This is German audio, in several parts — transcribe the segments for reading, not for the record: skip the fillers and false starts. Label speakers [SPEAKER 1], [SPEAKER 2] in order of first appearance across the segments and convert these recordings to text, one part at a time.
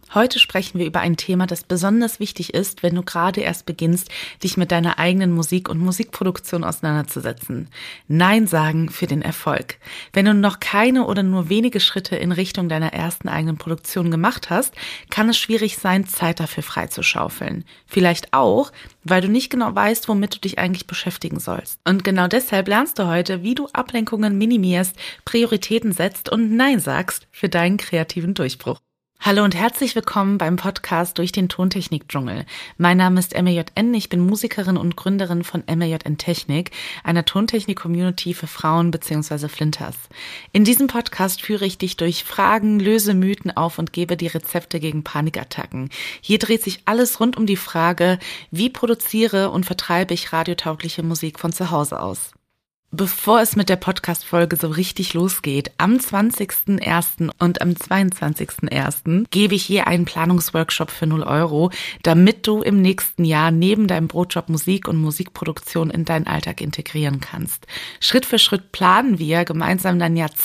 [SPEAKER 1] Heute sprechen wir über ein Thema, das besonders wichtig ist, wenn du gerade erst beginnst, dich mit deiner eigenen Musik und Musikproduktion auseinanderzusetzen. Nein sagen für den Erfolg. Wenn du noch keine oder nur wenige Schritte in Richtung deiner ersten eigenen Produktion gemacht hast, kann es schwierig sein, Zeit dafür freizuschaufeln. Vielleicht auch, weil du nicht genau weißt, womit du dich eigentlich beschäftigen sollst. Und genau deshalb lernst du heute, wie du Ablenkungen minimierst, Prioritäten setzt und Nein sagst für deinen kreativen Durchbruch. Hallo und herzlich willkommen beim Podcast durch den Tontechnik-Dschungel. Mein Name ist MJN, ich bin Musikerin und Gründerin von MJN Technik, einer Tontechnik-Community für Frauen bzw. Flinters. In diesem Podcast führe ich dich durch Fragen, löse Mythen auf und gebe dir Rezepte gegen Panikattacken. Hier dreht sich alles rund um die Frage, wie produziere und vertreibe ich radiotaugliche Musik von zu Hause aus. Bevor es mit der Podcast-Folge so richtig losgeht, am 20.01. und am 22.01. gebe ich je einen Planungsworkshop für 0 €, damit du im nächsten Jahr neben deinem Brotjob Musik und Musikproduktion in deinen Alltag integrieren kannst. Schritt für Schritt planen wir gemeinsam dein Jahr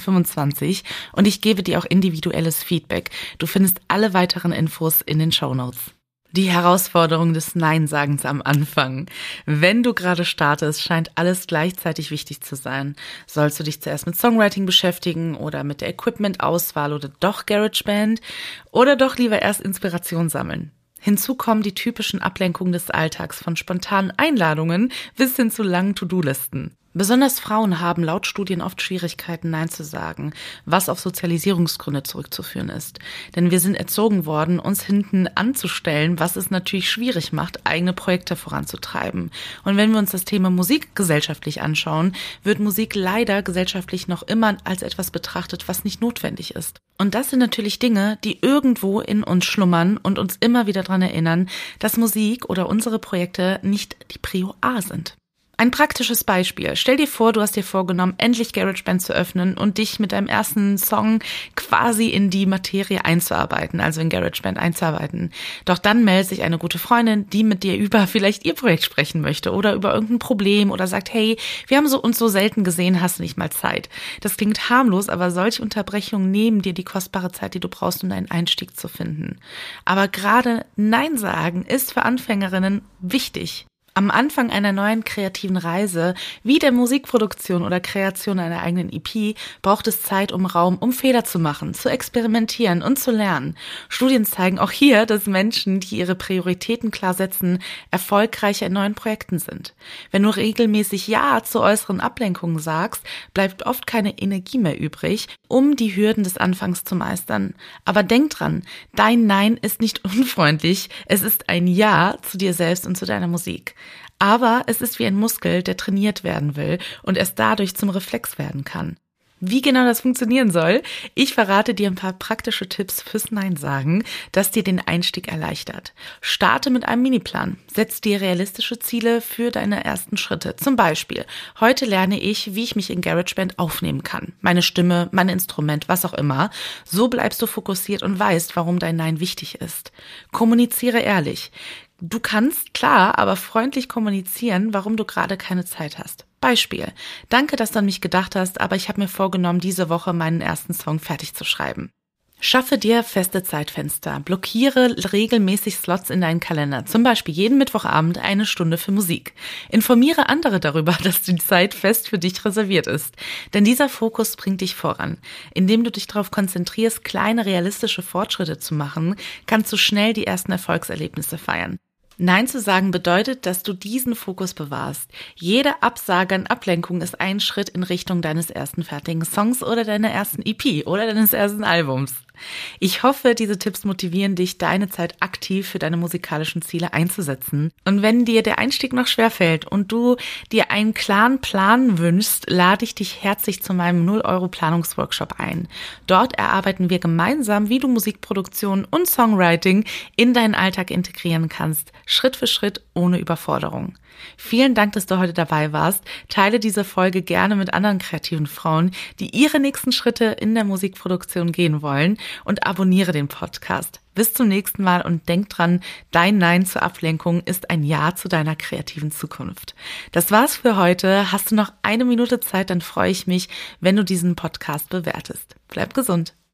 [SPEAKER 1] 2025 und ich gebe dir auch individuelles Feedback. Du findest alle weiteren Infos in den Shownotes. Die Herausforderung des Nein-Sagens am Anfang. Wenn du gerade startest, scheint alles gleichzeitig wichtig zu sein. Sollst du dich zuerst mit Songwriting beschäftigen oder mit der Equipment-Auswahl oder doch GarageBand oder doch lieber erst Inspiration sammeln? Hinzu kommen die typischen Ablenkungen des Alltags von spontanen Einladungen bis hin zu langen To-Do-Listen. Besonders Frauen haben laut Studien oft Schwierigkeiten, Nein zu sagen, was auf Sozialisierungsgründe zurückzuführen ist. Denn wir sind erzogen worden, uns hinten anzustellen, was es natürlich schwierig macht, eigene Projekte voranzutreiben. Und wenn wir uns das Thema Musik gesellschaftlich anschauen, wird Musik leider gesellschaftlich noch immer als etwas betrachtet, was nicht notwendig ist. Und das sind natürlich Dinge, die irgendwo in uns schlummern und uns immer wieder daran erinnern, dass Musik oder unsere Projekte nicht die Prio A sind. Ein praktisches Beispiel. Stell dir vor, du hast dir vorgenommen, endlich GarageBand zu öffnen und dich mit deinem ersten Song quasi in die Materie einzuarbeiten, also in GarageBand einzuarbeiten. Doch dann meldet sich eine gute Freundin, die mit dir über vielleicht ihr Projekt sprechen möchte oder über irgendein Problem oder sagt, hey, wir haben uns so selten gesehen, hast du nicht mal Zeit. Das klingt harmlos, aber solche Unterbrechungen nehmen dir die kostbare Zeit, die du brauchst, um deinen Einstieg zu finden. Aber gerade Nein sagen ist für Anfängerinnen wichtig. Am Anfang einer neuen kreativen Reise, wie der Musikproduktion oder Kreation einer eigenen EP, braucht es Zeit und Raum, um Fehler zu machen, zu experimentieren und zu lernen. Studien zeigen auch hier, dass Menschen, die ihre Prioritäten klar setzen, erfolgreicher in neuen Projekten sind. Wenn du regelmäßig Ja zu äußeren Ablenkungen sagst, bleibt oft keine Energie mehr übrig, um die Hürden des Anfangs zu meistern. Aber denk dran, dein Nein ist nicht unfreundlich, es ist ein Ja zu dir selbst und zu deiner Musik. Aber es ist wie ein Muskel, der trainiert werden will und erst dadurch zum Reflex werden kann. Wie genau das funktionieren soll? Ich verrate dir ein paar praktische Tipps fürs Nein sagen, das dir den Einstieg erleichtert. Starte mit einem Miniplan. Setz dir realistische Ziele für deine ersten Schritte. Zum Beispiel, heute lerne ich, wie ich mich in GarageBand aufnehmen kann. Meine Stimme, mein Instrument, was auch immer. So bleibst du fokussiert und weißt, warum dein Nein wichtig ist. Kommuniziere ehrlich. Du kannst klar, aber freundlich kommunizieren, warum du gerade keine Zeit hast. Beispiel: Danke, dass du an mich gedacht hast, aber ich habe mir vorgenommen, diese Woche meinen ersten Song fertig zu schreiben. Schaffe dir feste Zeitfenster. Blockiere regelmäßig Slots in deinen Kalender. Zum Beispiel jeden Mittwochabend 1 Stunde für Musik. Informiere andere darüber, dass die Zeit fest für dich reserviert ist. Denn dieser Fokus bringt dich voran. Indem du dich darauf konzentrierst, kleine realistische Fortschritte zu machen, kannst du schnell die ersten Erfolgserlebnisse feiern. Nein zu sagen bedeutet, dass du diesen Fokus bewahrst. Jede Absage an Ablenkung ist ein Schritt in Richtung deines ersten fertigen Songs oder deiner ersten EP oder deines ersten Albums. Ich hoffe, diese Tipps motivieren dich, deine Zeit aktiv für deine musikalischen Ziele einzusetzen. Und wenn dir der Einstieg noch schwerfällt und du dir einen klaren Plan wünschst, lade ich dich herzlich zu meinem 0 € Planungsworkshop ein. Dort erarbeiten wir gemeinsam, wie du Musikproduktion und Songwriting in deinen Alltag integrieren kannst, Schritt für Schritt, ohne Überforderung. Vielen Dank, dass du heute dabei warst. Teile diese Folge gerne mit anderen kreativen Frauen, die ihre nächsten Schritte in der Musikproduktion gehen wollen, und abonniere den Podcast. Bis zum nächsten Mal und denk dran, dein Nein zur Ablenkung ist ein Ja zu deiner kreativen Zukunft. Das war's für heute. Hast du noch 1 Minute Zeit, dann freue ich mich, wenn du diesen Podcast bewertest. Bleib gesund.